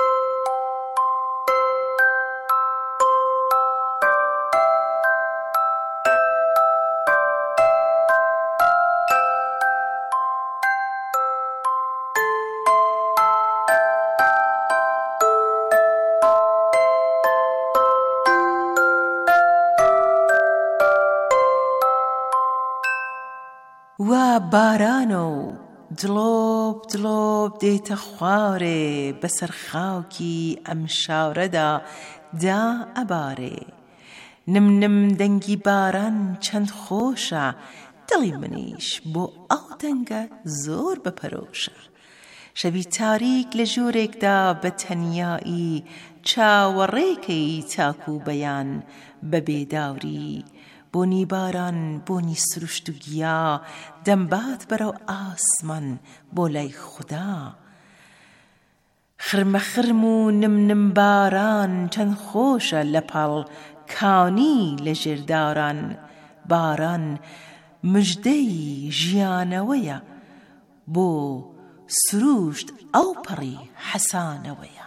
وا بارانە و دڵۆب دڵۆب دێتە خوارێ بەسەر خاوکی ئەم شاورەدا دا ئەبارێ. نم نم دەنگی باران چەند خۆشە، دڵی منیش بۆ ئەو دەنگە زۆر بەپەرۆشە. شەوی تاریک لە ژوورێکدا بە تەنیایی چاوەڕێکەی تاکو بەیان بە بێداوری. بۆنی باران بۆنی سروشت و گیا دەمبات بەرەو ئاسمان بۆ لای خودا. خرمە خرم و نم نم باران چەند خۆشە لە پاڵ کانی لە ژێرداران. باران مژدەی ژیانەوەیە بۆ سروشت ئەو پەڕی حەسانەوەیە.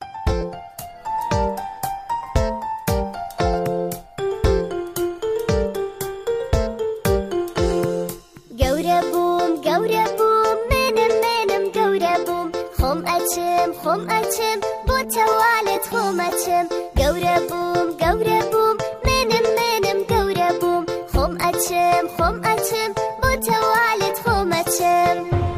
گەورە بووم گەورە بووم منم منم گەورە بووم خۆم ئەچم خۆم ئەچم بۆ تەوالێت خۆم ئەچم گەورە بووم گەورە بووم منم منم گەورە بووم خۆم ئەچم خۆم ئەچم بۆ تەوالێت خۆم ئەچم.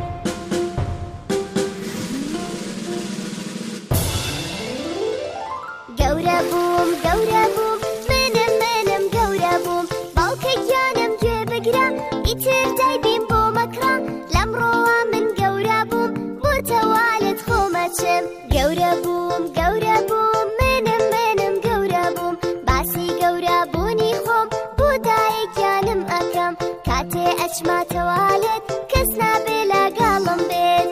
گەورە بووم گەورە بووم منم منم گەورە بووم باوکە گیانم گوێ بگرە ئیتر دایبیم بۆ مەکڕە لەمڕۆوە من گەورە بووم بۆ تەوالێت خۆم ئەچم گەورە بووم گەورە بووم منم منم گەورە بووم باسی گەورە بوونی خۆم بۆ دایکیانم ئەکەم کاتێ ئەچمە تەوالێت کەس نابێ لەگەڵم بێت.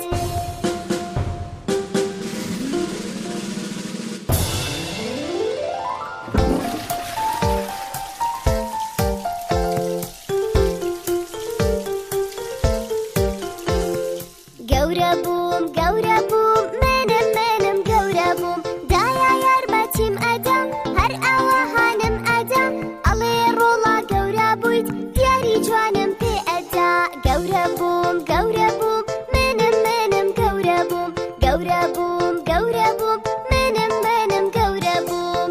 گەورە بووم گەورە بووم منم منم گەورە بووم دایە یارمەتیم ئەدا هەر ئەوەهانم ئەدا ئەڵێ ڕۆڵا گەورە بوویت دیاری جوانم پێ ئەدا گەورە بووم گەورە بووم منم منم گەورە بووم گەورە بووم گەورە بووم منم منم گەورە بووم.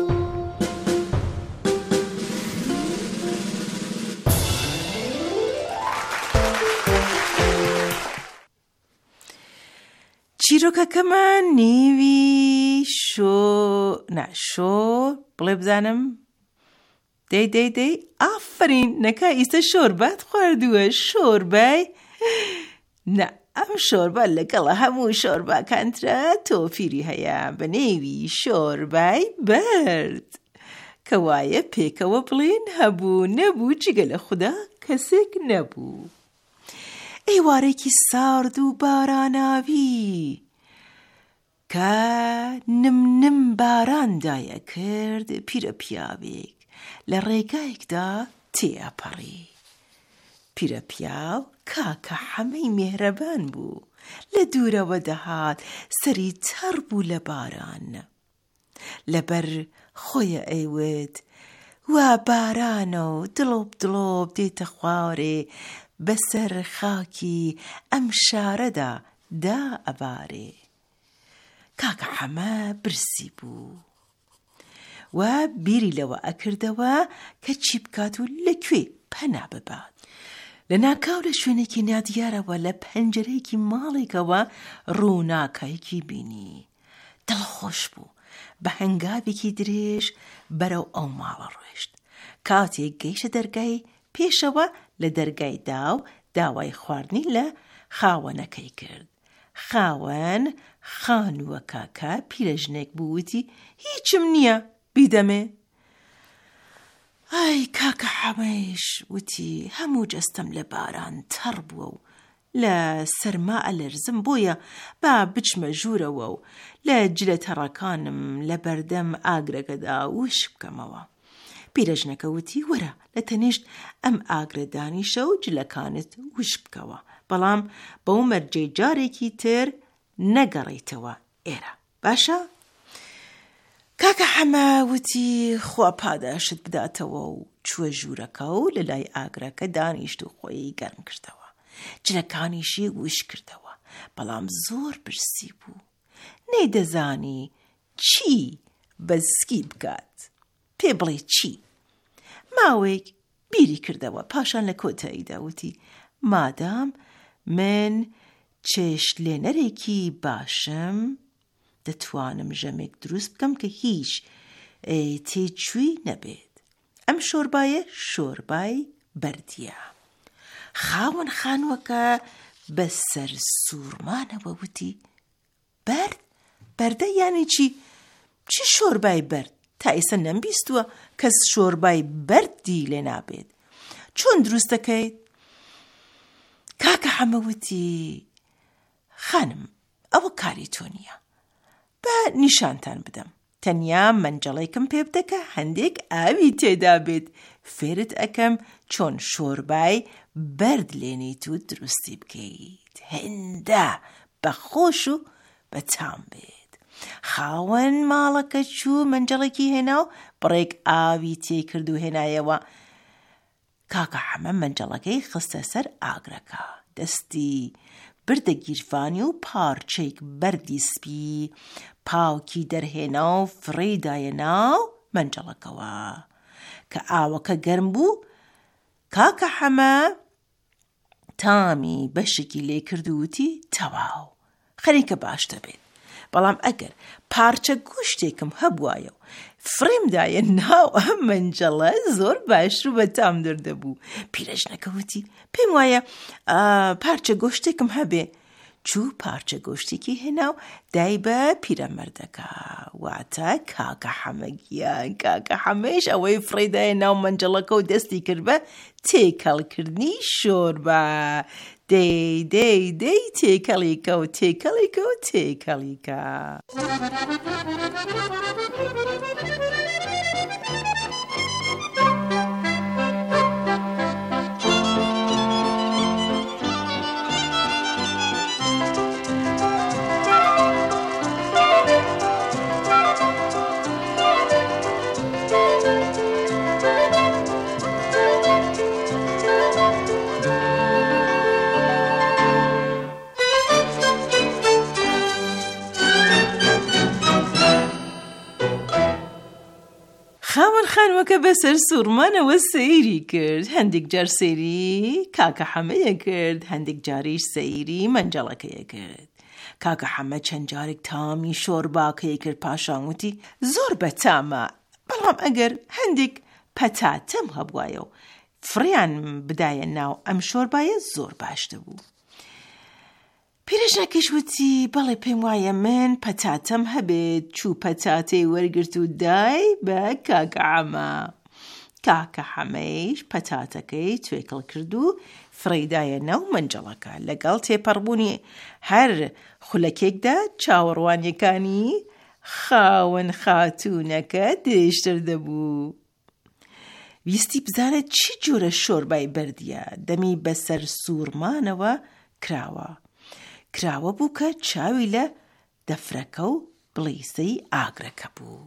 چیرۆکەکەمان نیوی شۆ نا شۆ بڵێ بزانم دەی دەی دەی ئافرین نەکا ئیسە شۆربات خواردووە شۆربای نا ئەم شۆربە لەگەڵە هەموو شۆرباکانترە تۆفیری هەیە بە نێوی شۆربای بەرد کە وایە پێکەوە بڵێن هەبوو نەبوو جگە لە خوددا کەسێک نەبوو. ئێوارێکی سارد و باراناوی کە نمنم باران دایە کرد پیرە پیاوێک لە ڕێگایەکدا تێئەپەڕی. پیرە پیاو کاکە حەمەی مێهرەبان بوو لە دوورەوە دەهات سەری تەڕ بوو لە باران لەبەر خۆیە ئەیوت وا بارانە و دڵۆب دڵۆب دێتە خوارێ بەسەر خاکی ئەم شارەدا دا ئەبارێ. کاکە حەمە برسی بوو و بیری لەوە ئەکردەوە کە چی بکات و لەکوێ پەنا ببات. لە ناکاو لە شوێنێکی نادیارەوە لە پەنجەرەیەکی ماڵێکەوە ڕووناکایەکی بینی. دڵخۆش بوو بە هەنگاوێکی درێژ بەرەو ئەو ماڵە ڕۆیشت. کاتێک گەیشتە دەرگای پێشەوە لە دەرگای داو داوای خواردنی لە خاوەنەکەی کرد. خاوەن خانووە کاکە پیرەژنێک بووتی هیچم نییە بیدەمێ. ئای کاکە حەمەیش وتی هەموو جەستەم لە باران تەڕ بووە و لە سەرما ئەلەرزم بۆیە با بچمە ژوورەوە و لە جلە تەڕەکانم لە بەردەم ئاگرەکەدا وش بکەمەوە. پیرەژنەکە وتی وەرە لە تەنیشت ئەم ئاگرە دانیشە و جلەکانت وش بکەوە بەڵام بەو مەرجەی جارێکی تر نەگەڕیتەوە ئێرە باشە؟ کاکە حەمە وتی خوا پاداشت بداتەوە و چووە ژوورەکە و لە لای ئاگرەکە دانیشت و خۆی گەرم کردەوە. جلەکانیشی وش کردەوە بەڵام زۆر برسی بوو نەیدەزانی چی بەزکی بکات. پێ بڵێ چی؟ ماوەیەک بیری کردەوە پاشان لە کۆتاییدا وتی مادام من چێشتلێنەرێکی باشم دەتوانم ژەمێک دروست بکەم کە هیچ تێچووی نەبێت. ئەم شۆربایە شۆربای بەردیە. خاوەن خانووەکە بەسەر سوورمانەوە وتی بەرد؟ بەردە یانی چی؟ چی شۆربای بەرد؟ تا ئێستا نەمبیستووە کەس شۆربای بەردی لێ نابێت. چۆن دروست دەکەیت؟ کاکە حەمە وتی خانم ئەوە کاری تۆ نییە بە نیشانتان بدەم تەنیا منجەڵێکم پێ بدە کە هەندێک ئاوی تێدا بێت فێرت ئەکەم چۆن شۆربای بەرد لێنیت و دروستی بکەیت. هێندە بەخۆش و بەتام بێت. خاوەن ماڵەکە چوو مەنجەڵێکی هێنا و بڕێک ئاوی تێ کرد و هێنایەوە. کاکە حەمە مەنجەڵەکەی خستە سەر ئاگرەکە، دەستی بردە گیرفانی و پارچەیەک بەردی سپی پاوکی دەرهێنا و فڕێی دایە ناو مەنجەڵەکەوە. کە ئاوەکە گەرم بوو، کاکە حەمە تامی بەشێکی لێ کردووتی تەواو، خەریکە باش دەبێت. بەڵام ئەگەر پارچە گوشتێکم هەبوایە و فرێمدایە ناو ئەم مەنجەڵە زۆر باشتر و بەتام دەردەبوو. پیرەژنەکە وتی پێم وایە پارچە گۆشتێکم هەبێ. چوو پارچە گۆشتێکی هێنا و دای بە پیرەمەردەکە، واتە کاکە حەمەگیان. کاکە حەمەش ئەوەی فڕێدایە ناو مەنجەڵەکە و دەستی کرد بە تێکەڵکردنی شۆربە. دەی دەی دەی تێکەڵیکە و تێکەڵیکە و تێکەڵیکە. خاوەن خانووەکە بەسەر سوورمانەوە سەیری کرد. هەندێک جار سەیری کاکە حەمەیە کرد، هەندێک جاریش سەیری مەنجەڵەکەیە کرد. کاکە حەمە چەند جارێک تامی شۆرباکەیە کرد، پاشان وتی زۆر بەتامە، بەڵام ئەگەر هەندێک پەتاتەم هەبوایە و فڕیان بدایە ناو ئەم شۆربایە زۆر باش دەبوو. پیرەژنەکەش وتی بەڵێ پێم وایە من پەتاتەم هەبێت. چوو پەتاتەی وەرگرت و دای بە کاکە حەمە. کاکە حەمەیش پەتاتەکەی توێکڵ کرد و فڕێدایە ناو مەنجەڵەکە. لەگەڵ تێپەڕبوونی هەر خولەکێکدا چاوەڕوانیەکانی خاوەن خاتوونەکە درێژتر دەبوو. ویستی بزانێت چی جۆرە شۆربای بەردیە. دەمی بەسەر سوورمانەوە کراوە. کراوە بوو کە چاوی لە دەفرەکە و بڵیسەی ئاگرەکە بوو.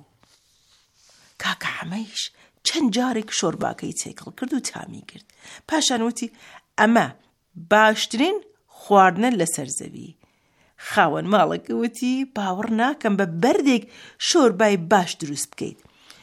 کاکە حەمەیش چەند جارێک شۆرباکەی تێکڵ کرد و تامی کرد. پاشان وتی ئەمە باشترین خواردنە لەسەر زەوی. خاوەن ماڵەکە وتی باوەڕ ناکەم بە بەردێک شۆربای باش دروست بکەیت.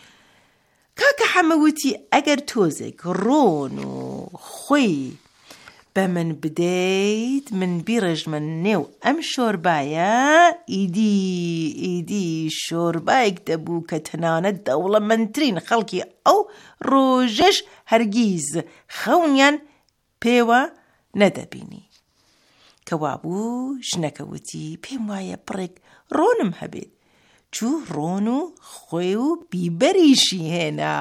کاکە حەمە وتی ئەگەر تۆزێک ڕۆن و خۆی بە من بدەیت، من بیڕێژمە نێو ئەم شۆربایە ئیدی ئیدی شۆربایەک دەبوو کە تەنانەت دەوڵەمەندترین خەڵکی ئەو ڕۆژەش هەرگیز خەونیان پێوە نەدەبینی. کەوا بوو ژنەکە وتی پێم وایە پڕێک ڕۆنم هەبێت. چوو ڕۆن و خۆی و بیبەریشی هێنا.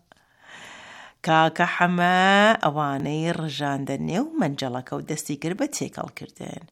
کاکە حەمە ئەوانەی ڕژاندە نێو مەنجەڵەکە و دەستی کرد بە تێکەڵکردن.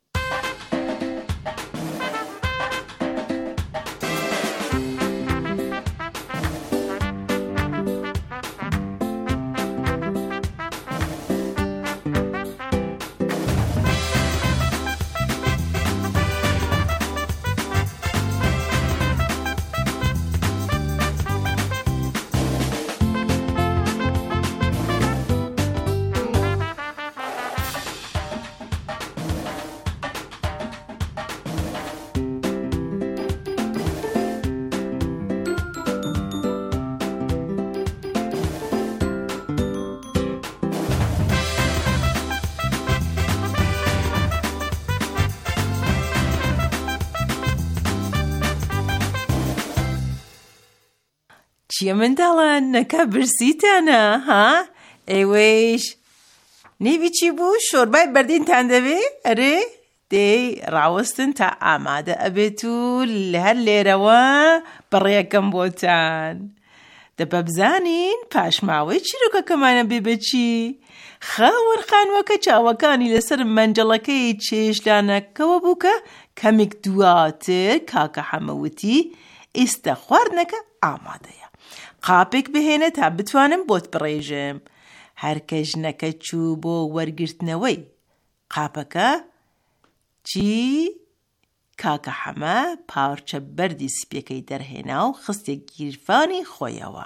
چیە منداڵان نەکا برسیتانە ها؟ ئێوەیش نێوی چی بوو؟ شۆربای بەردینتان دەوێ؟ ئەرێ دەی ڕاوەستن تا ئامادە ئەبێت و هەر لێرەوە بەڕێەکەم بۆتان. دەبە بزانین پاشماوەی چیرۆکەکەمانە بێ بەچی؟ خاوەن خانووەکە چاوەکانی لەسەر مەنجەڵەکەی چێشلانەکەوە بوو کە کەمێک دواتر کاکە حەمە وتی ئێستا خواردنەکە ئامادەیە. قاپێک بهێنە تا بتوانم بۆت بڕێژم. هەرکە ژنەکە چوو بۆ وەرگرتنەوەی قاپەکە چی کاکە حەمە پارچە بەردی سپیەکەی دەرهێنا و خستێ گیرفانی خۆیەوە.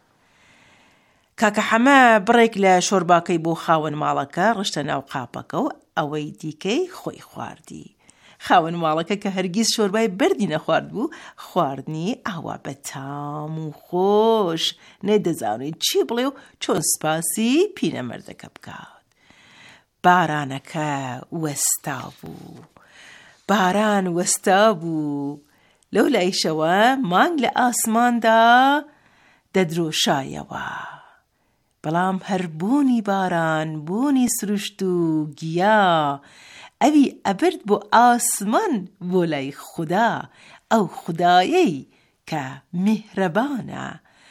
کاکە حەمە بڕێک لە شۆرباکەی بۆ خاوەن ماڵەکە ڕشتە ناو قاپەکە و ئەوەی دیکەی خۆی خواردی. خاوەن ماڵەکە کە هەرگیز شۆربای بەردی نەخوارد بوو، خواردنی ئاوا بە تام و خۆش نەدەزانێت چی بڵێ و چۆن سپاسی پینەمەردەکە بکات. بارانەکە وەستا بوو، باران وەستا بوو، لەو لایشەوە مانگ لە ئاسماندا دەدرۆشایەوە. بەڵام هەر بوونی باران، بوونی سروشت و گیا ئەوی ئەبرد بۆ ئاسمان بۆ لای خودا، ئەو خودایەی کە میهرەبانە.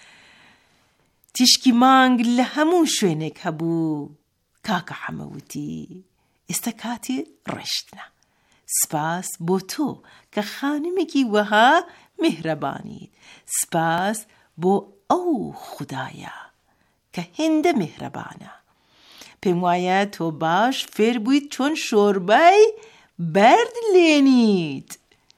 تیشکی مانگ لە هەموو شوێنێک هەبوو. کاکە حەمە وتی ئێستا کاتی ڕێشتنە. سپاس بۆ تۆ کە خانمێکی وەها میهرەبانیت. سپاس بۆ ئەو خودایە کە هێندە میهرەبانە. پێم وایە تۆ باش فێر بوویت چۆن شۆربای بەرد لێنیت.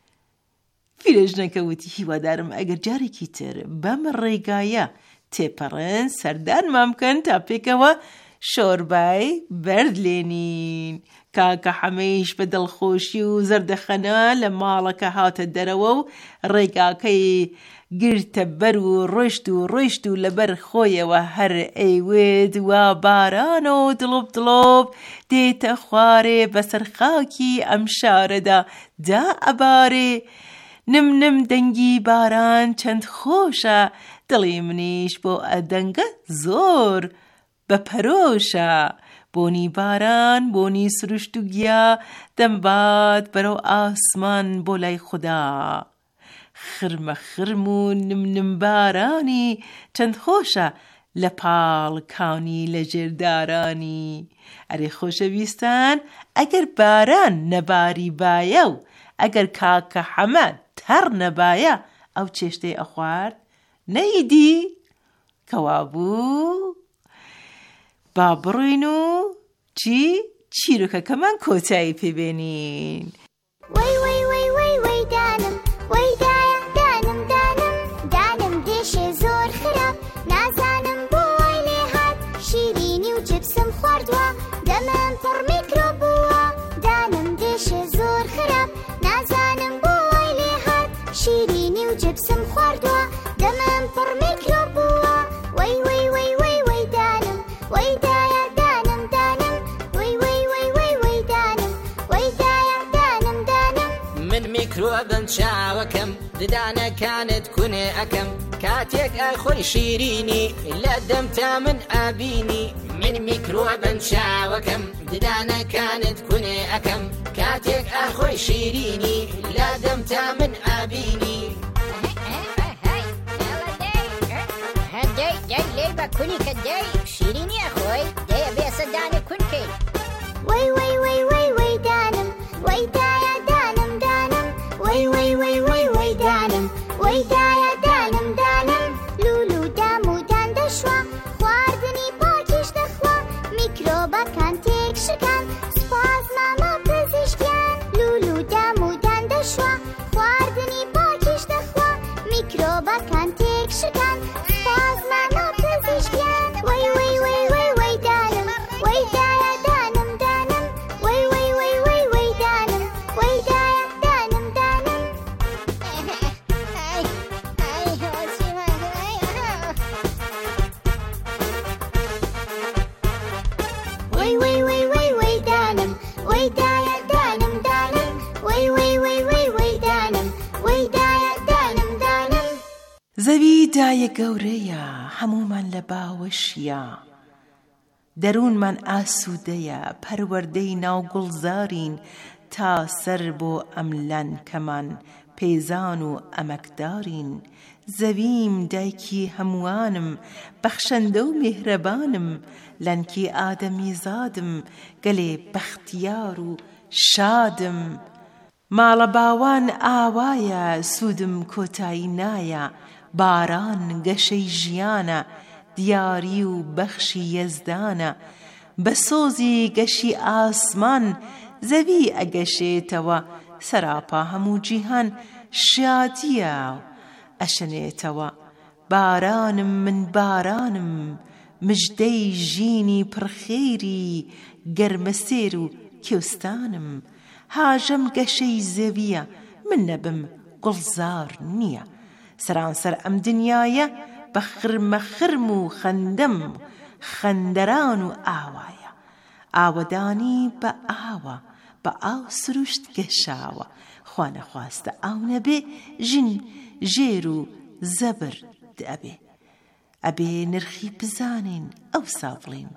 پیرەژنەکە وتی هیوادارم ئەگەر جارێکی تر بەم ڕێگایە تێپەڕن سەردانمان بکەن تا پێکەوە شۆربای بەرد لێنین. کاکە حەمەیش بە دڵخۆشی و زەردەخەنە لە ماڵەکە هاتە دەرەوە و ڕێگاکەی گرتە بەر و ڕۆیشت و ڕۆیشت و لەبەر خۆیەوە هەر ئەیوێت وا باران و دڵۆب دڵۆب دێتە خوارێ بەسەر خاکی ئەم شارەدا دا ئەبارێ. نم نم دەنگی باران چەند خۆشە، دڵی منیش بۆ ئەدەنگە زۆر بەپەرۆشە. بۆنی باران، بۆنی سروشت و گیا دەمبات بەرەو ئاسمان بۆ لای خودا. خرمە خرم و نمنم بارانی چەند خۆشە لە پاڵکانی لە ژێردارانی. ئەرێ خۆشەویستان، ئەگەر باران نەباری بایە و ئەگەر کاکە حەمە تەڕ نەبایە ئەو چێشتەی ئەخوارد نەیدی کەوا بوو. با بڕۆین و چی چیرۆکەکەمان کۆتایی پێبێنین. وەی وەی وەی وەی وەی دانم، وەی دایە دانم دانم دانم دێشێ زۆر خراپ، نازانم بۆ وای لێ هات، شیرینی و جبسم خواردووە دەمەم پڕ میکرۆ بووە. دانم دێشێ زۆر خراپ، نازانم بۆ وای لێ هات، شیرینی و جبسم خواردووە دەمەم پڕ میکرۆ بووە. وەی وەی وەی وەی وەی دانم، وەی دایە دانم دانم، وەی وەی وەی وەی وەی دانم، وەی دایە دانم دانم. من میکرۆبم چاوەکەم ددانەکانت کونێ ئەەکەم، کاتێک ئەخۆی شیرینی لە دەم تا من ئابینی. من میکرۆبم چاوەکەم ددانەکانت کونێ ئەەکەم، کاتێک ئەخۆی شیرینی لە دەم تا من ئابینی. هەندەی دەی لێ بە کونی کە دەی شیرینی ئەخۆی دەیە بێسە دانە کونکەی. وەی وەی وەی وەی وەی دانم، وەی دایە دانم دانم، وەی وەی وەی وەی وەی دانم، وەی دایە دانم دانم. لولو دام و دان دەشوە، خواردنی پاکیش دەخوا، میکرۆبەکان تێک شکان، سپاس مامە پزیشکیان. لولو دام و دان دەشوە، خواردنی پاکیش دەخوا، میکرۆبەکان تێک شکان، سپاس مامە پزیشکیان. وەی وەی وەی وەی وەی دانم، وەی دایە دانم دانم، وەی وەی وەی وەی وەی دانم، وەی دایە دانم دانم. وەی وەی وەی وەی وەی دانم، وەی دایە دانم دانم، وەی وەی وەی وەی وەی دانم، وەی دایە دانم دانم. زەوی دایە گەورەیە، هەمومان لە باوەشیە، دەروونمان ئاسوودەیە، پەروەردەی ناو گوڵزارین، تا سەر بۆ ئەم لانکەمان پێزان و ئەمەکدارین. زەویم دایکی هەمووانم، بەخشەندە و میهرەبانم، لانکی ئادەمی زادم، گەلێ بەختیار و شادم. ماڵە باوان ئاوایە، سوودم کۆتایی نایە، باران گەشەی ژیانە، دیاری و بەخشی یەزدانە. بە سۆزی گەشی ئاسمان زەوی ئەگەشێتەوە سەراپا هەموو جیهان شادیە ئەشنێتەوە بارانم من بارانم مژدەی ژینی پڕخێری گەرمەسێر و کێوستانم هاژەم گەشەی زەویە من نەبم گوڵزار نییە سەرانسەر ئەم دنیایە بە خرمەخرم و خەندەم خەندەران و ئاوایە ئاوەدانی بە ئاوە بە ئاو سروشت گەشاوە خوا نەخواستە ئاو نەبێ ژین ژێر و زەبرد ئەبێ ئەبێ نرخی بزانین ئەو ساڵین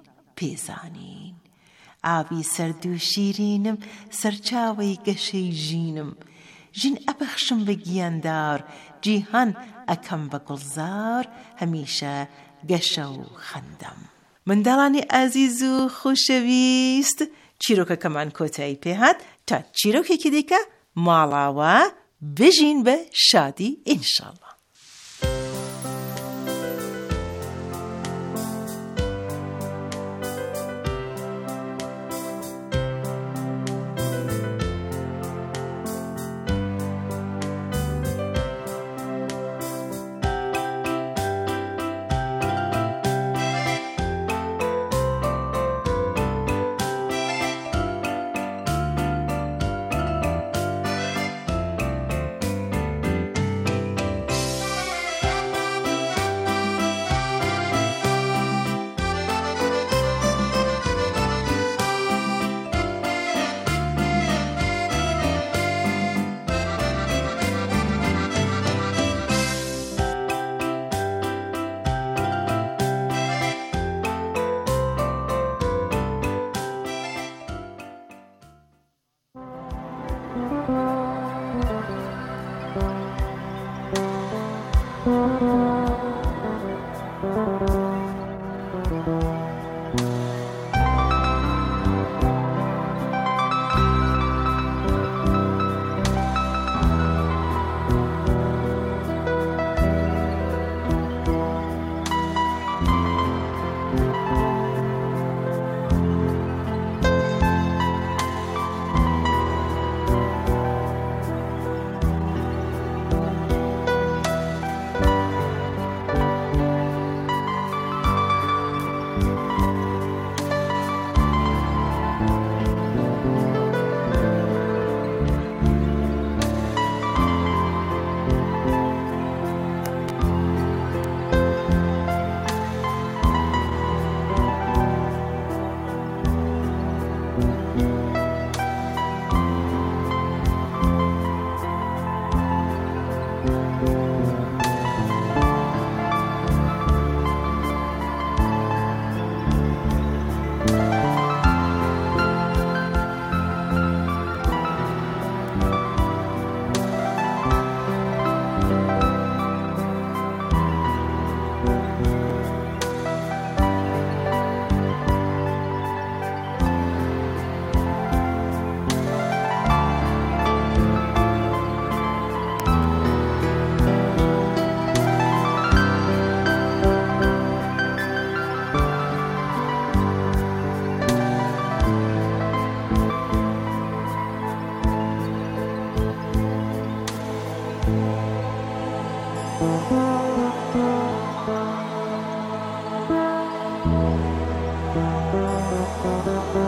پێزانین ئاوی سەرد و شیرینم سەرچاوەی گەشەی ژینم ژین ئەبەخشم بە گیاندار جیهان ئەکەم بە گوڵزار هەمیشە گەشە و خەندەم منداڵانی ئازیز و خۆشەویست چیرۆکەکەمان کۆتایی پێهات تا چیرۆکێکی دیکە ماڵاوە بژین بە شادی ئینشاءڵڵا. Thank you.